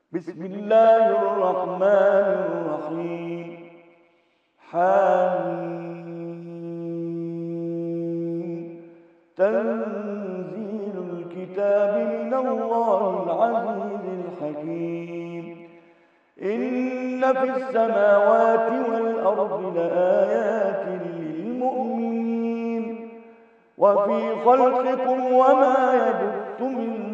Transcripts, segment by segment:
بسم الله الرحمن الرحيم. حميم. تنزيل الكتاب من الله العزيز الحكيم. إن في السماوات والأرض لآيات للمؤمنين وفي خلقكم وما يبث من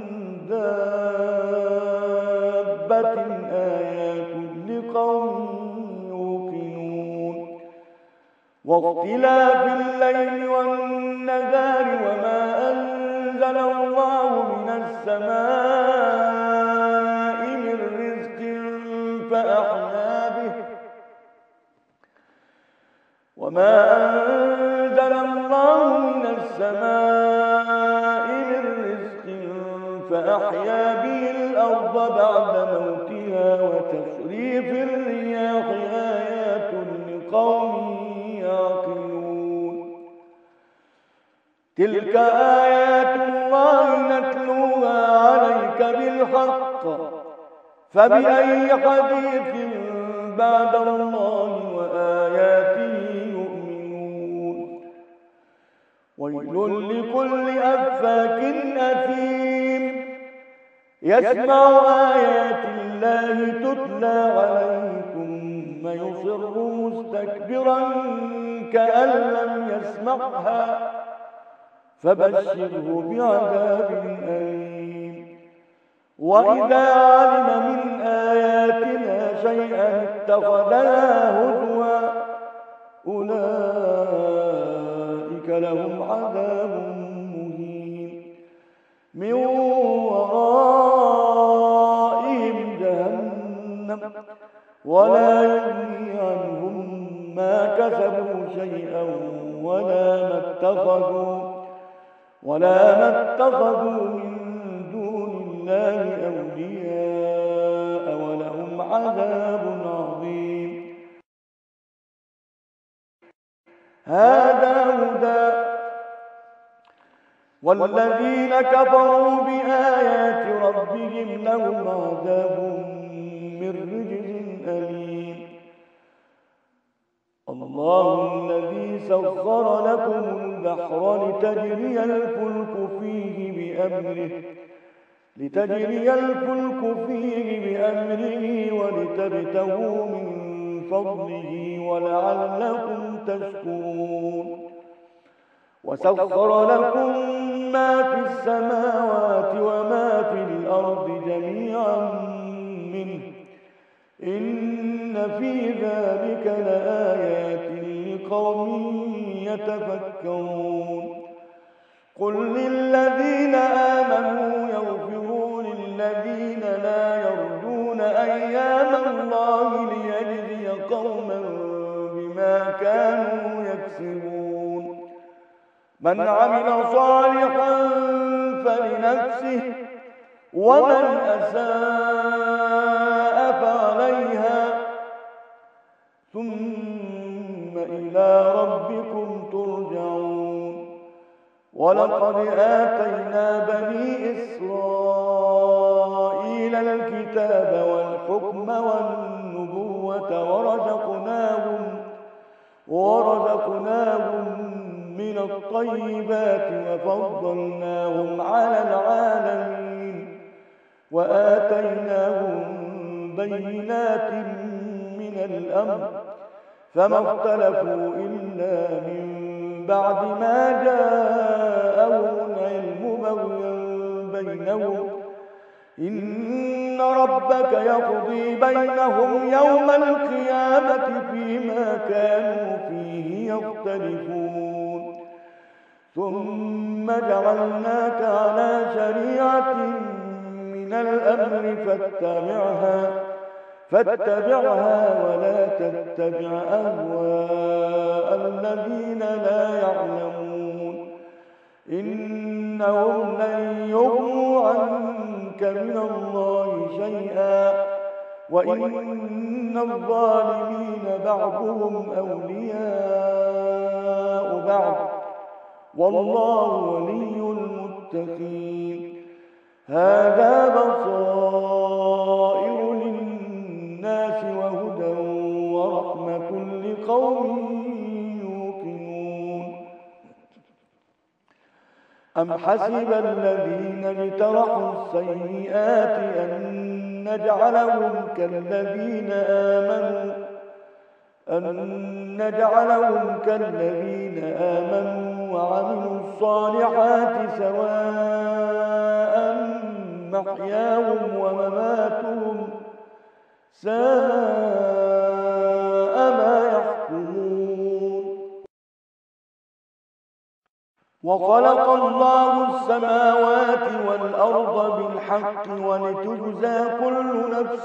دابة آيات لقوم يوقنون. واختلاف الليل والنهار وما أنزل الله من السماء من رزق فأحيا به الأرض بعد موتها وتصريف الرياح آيات لقوم يعقلون. تلك آيات الله نتلوها عليك بالحق فبأي حديث بعد الله وآياته يؤمنون. ويل لكل أفاك أثيم يسمع آيات الله تتلى عليه ثم يصر مستكبرا كأن لم يسمعها فبشره بعذاب أليم. وإذا علم من آياتنا شيئا اتخذها هزوا أولئك لهم عذاب مهين من ورائهم جهنم ولا يغني عنهم ما كسبوا شيئا ولا ما اتخذوا من دون الله أولياء ولهم عذاب عظيم. هذا هدى والذين كفروا بآيات ربهم لهم عذاب من رجز أليم. الله الذي سخر لكم البحر لتجري الفلك فيه بأمره ولتبتغوا من فضله ولعلكم تشكرون. وسخر لكم ما في السماوات وما في الأرض جميعا منه إن في ذلك لآيات لقوم يتفكرون. قل للذين آمنوا يغفروا للذين لا يرجون أيام الله ليجزي قوما بما كانوا يكسبون. من عمل صالحا فلنفسه ومن أساء فعليها ثم إلى ربكم ترجعون. ولقد آتينا بني إسرائيل الكتاب والحكم والنبوة ورزقناهم من الطيبات وفضلناهم على العالمين وآتيناهم بينات من الأمر فما اختلفوا إلا من بعد ما جاءهم العلم بغيا بينهم إن ربك يقضي بينهم يوم القيامة فيما كانوا فيه يختلفون. ثم جعلناك على شريعة من الأمر فاتبعها ولا تتبع أهواء الذين لا يعلمون إنهم لن يغنوا عنك من الله شيئا وإن الظالمين بعضهم أولياء بعض والله ولي المتقين. هذا بصائر أم حسب الذين اجترحوا السيئات أن نجعلهم كالذين آمنوا وعملوا الصالحات سواء محياهم ومماتهم ساء ما يحكمون. وخلق الله السماوات والأرض بالحق ولتجزى كل نفس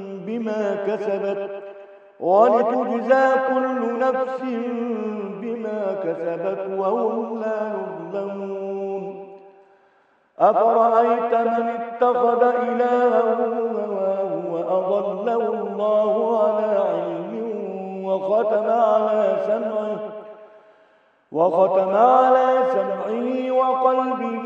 بما كسبت وهم لا يظلمون. أفرأيت من اتخذ إلهه هواه وأضله الله على علم وختم على سمعه وقلبه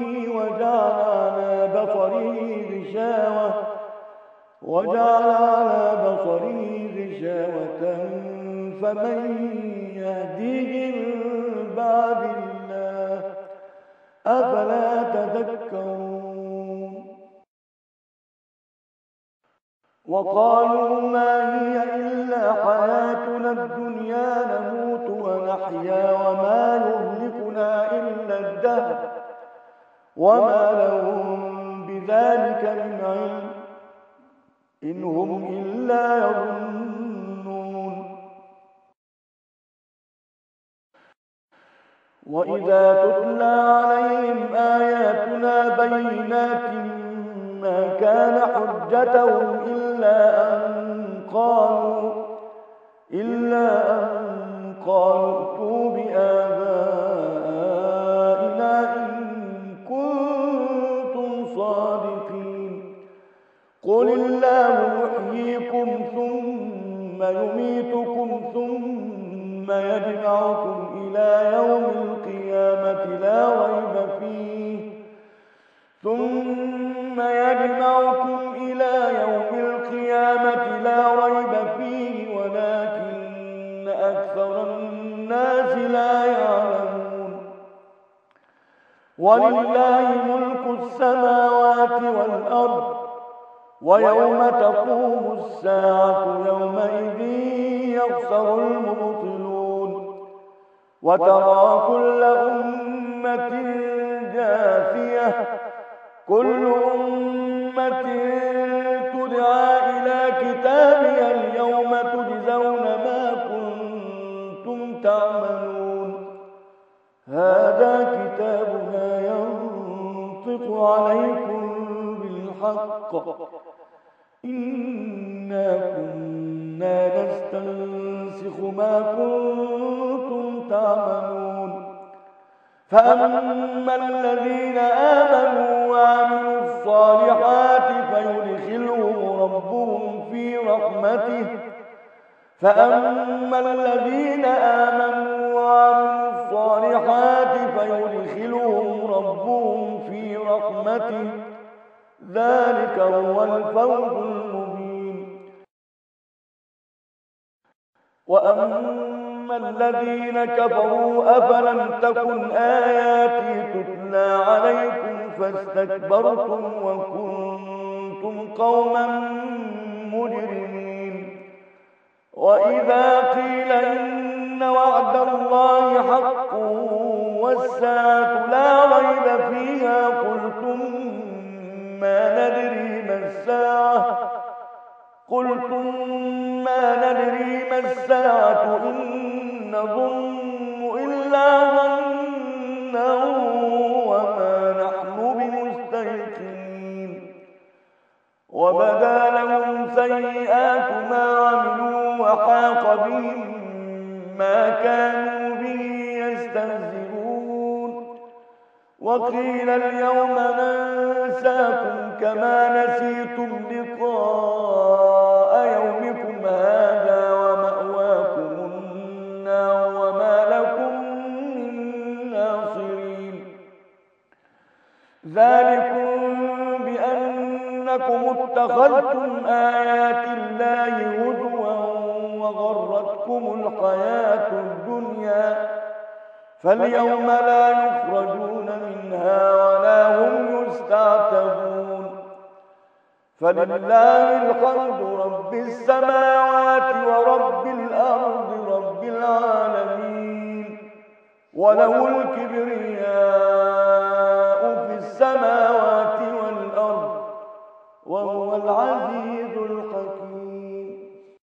وجعل على بصره غشاوة فمن يهديه من بعد الله أفلا تذكرون. وقالوا ما هي إلا حياتنا الدنيا نموت ونحيا وما يهلكنا إلا الدهر وما لهم بذلك من علم إن هم إلا يظنون. وإذا تتلى عليهم آياتنا بينات ما كان حجتهم إلا أن قالوا ائتوا بآبائنا إن كنتم صادقين. قل الله يحييكم ثم يميتكم ثم يجمعكم إلى يوم القيامة لا ريب فيه ولكن أكثر الناس لا يعلمون. ولله ملك السماوات والأرض ويوم تقوم الساعة يومئذ يخسر المبطلون. وترى كل أمة جاثية كل أمة تدعى إلى كتابها اليوم تجزون ما كنتم تعملون. هذا كتابنا ينطق عليكم بالحق إنا كنا نستنسخ ما كنتم تعملون. فأما الذين آمنوا وعملوا الصالحات فيدخلهم ربهم في رحمته ذلك هو الفوز المبين. وأما الذين كفروا أفلم تكن آياتي تتلى عليكم فاستكبرتم وكنتم قوما مجرمين. وإذا قيل إن وعد الله حق والساعة لا ريب فيها قلتم ما ندري ما الساعة إن نظن إلا ظنا وما نحن بمستيقنين. وبدا لهم سيئات ما عملوا وحاق بهم ما كانوا به يستهزئون. وقيل اليوم ننساكم كما نسيتم لقاء يومكم هذا ومأواكم النار وما لكم من ناصرين. ذلكم بأنكم اتخذتم آيات الله هزوا وغرتكم الحياة الدنيا فاليوم لا يخرجون منها ولا هم يستعتبون فلله الحمد رب السماوات ورب الأرض رب العالمين وله الكبرياء